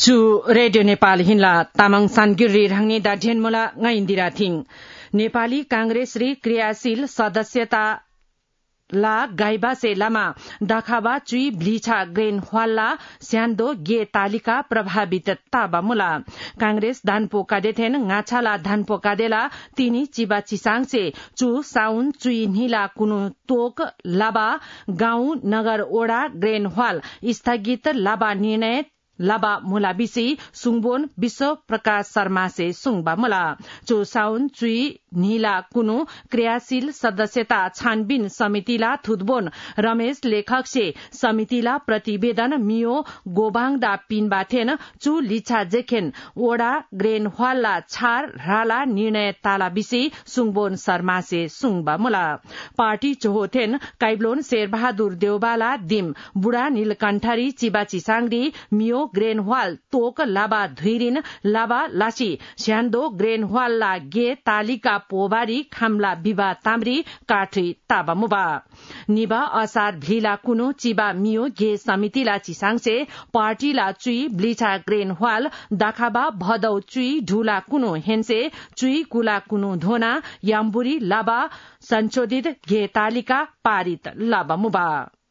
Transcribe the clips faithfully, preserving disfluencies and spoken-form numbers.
चु रेडियो नेपाल हिन्ला तामाङ सानगिरी राङ्ने दा ढेनमोला ngaindira थिङ नेपाली कांग्रेस री क्रियाशील सदस्यता ला गाइबासे लामा दाखाबा चुई ब्लिछा ग्रेन हवाला स्यान्दो गे तालिका प्रभावित ताबामुला कांग्रेस धानपो कादेथेन गाछाला धानपो कादेला तिनी चिबा चिसाङसे चु साउन चुई नीला कुनु तोक लाबा गाउँ नगर ओडा ग्रेन हवाल स्थगित लाबा निर्णय लाबा मुलाबिसी सुङबोन विश्व प्रकाश शर्मा से सुङबा मुला चो साउन चुई नीला कुनु क्रियाशील सदस्यता छानबिन समितिला थुदबोन रमेश लेखक से समितिला प्रतिवेदन मियो गोबाङदा पिनबाथेन चु लिछा जेखेन ओडा ग्रेन हवाला छार राला निर्णय ताला बिसी सुङबोन शर्मा से सुङबा मुला पार्टी चोहोथेन काइब्लोन शेरबहादुर देवबाला दिम बुढा नीलकण्ठरी चिबा चिसाङरी मियो ग्रेन हवाल तोक लाबा धुइरिन लाबा लासी स्यान्दो ग्रेन हवाल ला गे तालिका पोबारी खामला विवा ताम्री काठी ताबा मुबा निबा असार भ्लीला कुनो चिबा मियो गे समितिला चिसाङसे पार्टीला चुई ब्लिछा ग्रेन हवाल दाखाबा भदौ चुई ढुला कुनो हेन्से चुई कुला कुनो धोना याम्बुरी लाबा संशोधित गे तालिका पारित लाबा मुबा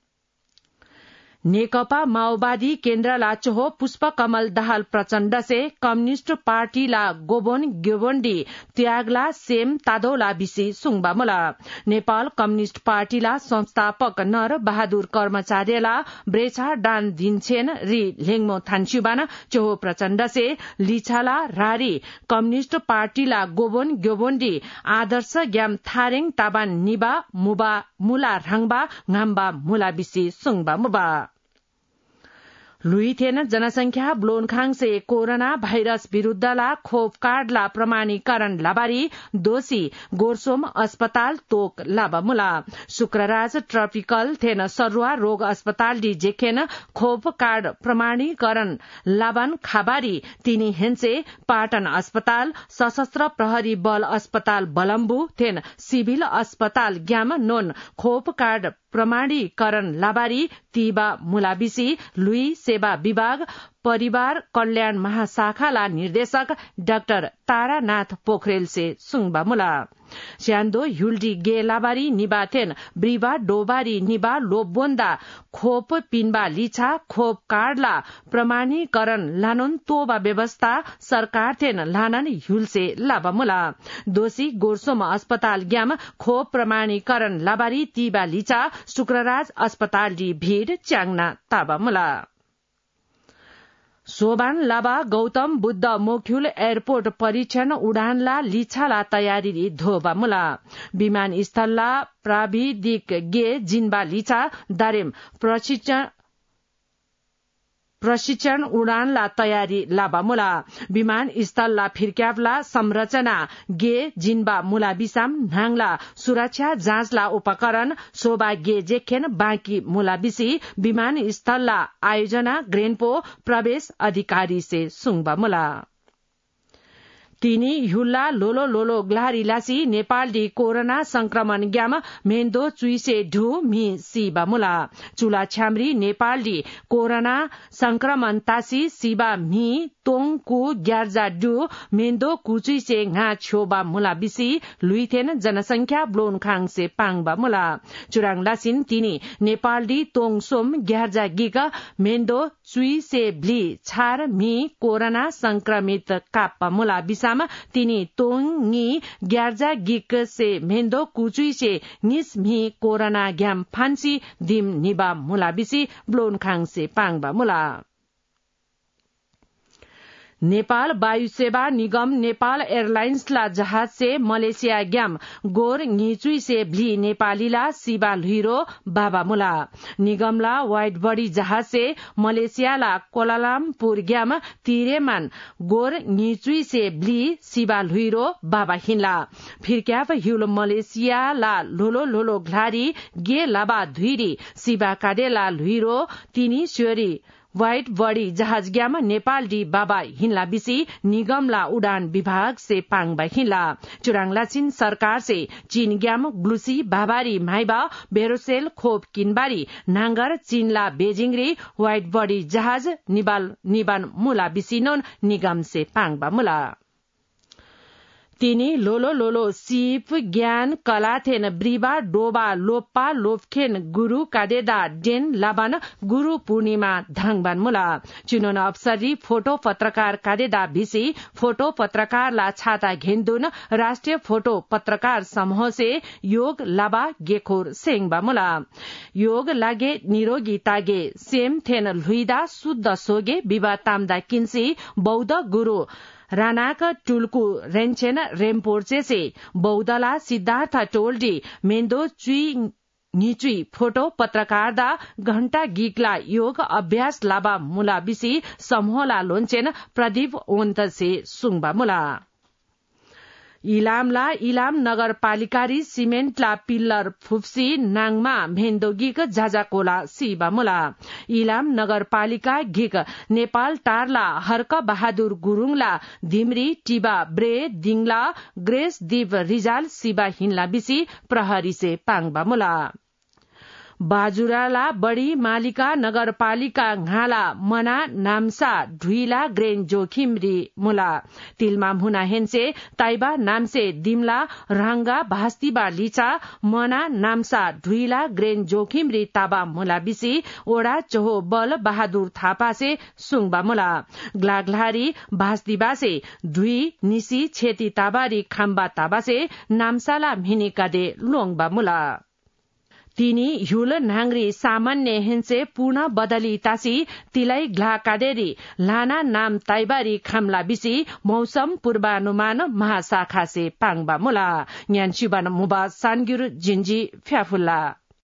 नेकपा माओवादी केन्द्र लाचोहो पुष्प कमल दाहाल प्रचण्ड से कम्युनिष्ट पार्टी ला गोबोन ग्योबोन्डी त्यागला सेम तादोला बिसी सुङबा मुला नेपाल कम्युनिष्ट पार्टी ला संस्थापक नर बहादुर कर्मचार्यला ब्रेछा डान दिन्छेन री लेङमो थान्स्युबान चोहो प्रचण्ड से लिछाला रारी कम्युनिष्ट पार्टी ला गोबोन ग्योबोन्डी आदर्श ग्याम थारेङ ताबान निबा मुबा मुला राङबा गाम्बा मुला बिसी सुङबा मुबा लुइथेन जनसंख्या ब्लोनखाङ से कोरोना भाइरस विरूद्धला खोप कार्डला प्रमाणीकरण लाबारी दोषी गोरसोम अस्पताल तोक लाबामुला शुक्रराज ट्रपिकल थेन सरुवा रोग अस्पताल डी जेखेन खोप कार्ड प्रमाणीकरण लाबान खाबारी तिनी हेन्से पाटन अस्पताल सशस्त्र प्रहरी बल अस्पताल बलम्बु थेन सिभिल अस्पताल ग्याम नोन खोप कार्ड प्रमाणीकरण लाबारी तीबा मुलाबिसी लुई सेवा विभाग परिवार कल्याण महाशाखाला निर्देशक डाक्टर तारानाथ पोखरेल से सुङबा मुला स्यान्दो युल्डी गे लाबारी निबाथेन ब्रिबा डोबारी निबा लोबोन्दा खोप पिनबा लिछा खोप कार्डला प्रमाणीकरण लानुन तोबा व्यवस्था सरकार थेन लानन युलसे लाबा मुला दोषी गोरसोम अस्पताल ग्याम खोप प्रमाणीकरण लाबारी तीबा लिछा शुक्रराज अस्पताल डी भीड़ च्याङ्ना ताबा मुला सोबान लाबा गौतम बुद्ध मोख्युल एयरपोर्ट परीक्षण उडानला लिछाला तयारी धोबा मुला विमानस्थलला प्राविधिक गे जिन्बा लिछा दारेम प्रशिक्षण प्रशिक्षण उडानला तयारी लाबा मुला विमानस्थलला फिर्क्यावला संरचना गे जिन्बा मुला बिसाम नाङला सुरक्षा जाँचला उपकरण शोभा गे जेखेन बाँकी मुला बिसी विमानस्थलला आयोजना ग्रेनपो प्रवेश अधिकारी से सुङबा मुला तिनी युल्ला लोलो लोलो ग्लारी लासी नेपाल डी कोरोना संक्रमण ग्याम मेन्दो चुइसे ढु मी सिबा मुला चुला छ्यामरी नेपाल डी कोरोना संक्रमण तासी सिबा मी तोङकु ग्यार्जा डु मेन्दो कुचुइ से nga छोबा मुला बिसी लुइथेन जनसंख्या ब्लोनखाङ से पाङबा मुला चुराङ लासिन तिनी नेपाल डी तोङ सोम ग्यार्जा गिग मेन्दो चुइ से ब्ली छार मी कोरोना संक्रमित काप्पा मुला बिसाम तिनी तोङी ग्यार्जा गिक से मेन्दो कुचुइ से निस मी कोरोना ग्याम फान्सी दिम निबा मुला बिसी ब्लोनखाङ से पाङबा मुला नेपाल वायु सेवा निगम नेपाल एयरलाइन्सला जहाज से मलेसिया ग्याम गोर घिचुई से भ्ली नेपालीला सिबा लुइरो बाबा मुला निगमला वाइड बडी जहाज से मलेसियाला कोलालामपुर ग्याम तिरेमान गोर घिचुई से भ्ली सिबा लुइरो बाबा हिन्ला फिर्क्याव हिउल मलेसियाला लोलो लोलो घ्लारी गे लाबा धुइरी सिबा काडेला लुइरो तिनी स्योरी व्हाइट बड़ी जहाज ग्याम नेपाल डी बाबा हिन्ला बिसी निगमला उड़ान विभाग से पांगबा हिन्ला चुरांगला चीन सरकार से चीन ग्याम ग्लुसी बाबारी माइबा बेरोसेल खोप किनबारी नांगर चीनला बेजिङ रे व्हाइट बड़ी जहाज निबाल निबान मुला बिसिनोन निगम से पांगबा मुला तिनी लोलो लोलो सिप ज्ञान कलाथेन ब्रिबा डोबा लोप्पा लोपखेन गुरु कादेदा डेन लाबान गुरु पूर्णिमा धाङबान मुला चुनोन अप्सरी फोटो पत्रकार कादेदा भिसी फोटो पत्रकार ला छाता घेन्दुन राष्ट्रिय फोटो पत्रकार समूह से योग लाबा गेखोर सेङबा मुला योग लागे निरोगी तागे सेम थेन लुइदा शुद्ध सोगे विवा तामदा किन्सी बौद्ध गुरु रानाक टुल्कु रेन्चेन रेम्पोर्चे से बौद्धला सिद्धार्थ टोल्डी मेन्दो चुई निचुई फोटो पत्रकार दा घण्टा गीकला योग अभ्यास लाबा मुला बिसी समूहला लोन्चेन प्रदीप ओन्त से सुङबा मुला इलामला इलाम नगरपालिकारी सिमेन्टला पिल्लर फुप्सी नाङमा भेन्दोगिक जाजाकोला सिबा मुला इलाम नगरपालिका घिक नेपाल टारला हर्क बहादुर गुरुङला धिमरी टिबा ब्रे दिङला ग्रेस दीप रिजाल सिबा हिन्ला बिसी प्रहरी से पाङबा मुला बाजुराला बड़ी मालिका नगरपालिका घाला मना नाम्सा ढुइला ग्रेन जोखिम री मुला तिलमा हुना हेन्से ताइबा नामसे दिमला रांगा भास्तिबा लिचा मना नाम्सा ढुइला ग्रेन जोखिम री ताबा मुला बिसी ओडा चोहो बल बहादुर थापा से सुङबा मुला ग्लाग्लारी भास्तिबा से धुई निसी छेती ताबारी खाम्बा ताबा से नाम्साला भिनिका दे लोङबा मुला तिनी ह्युल नाङ्री सामान्य हेन्से पूर्ण बदली तासी तिलाई ग्ला काडेरी लाना नाम ताइबारी खामला बिसी मौसम पूर्वानुमान महाशाखा से पाङबा मुला न्यान शिबान मुबा सानगिर जिन्जी फ्याफुल्ला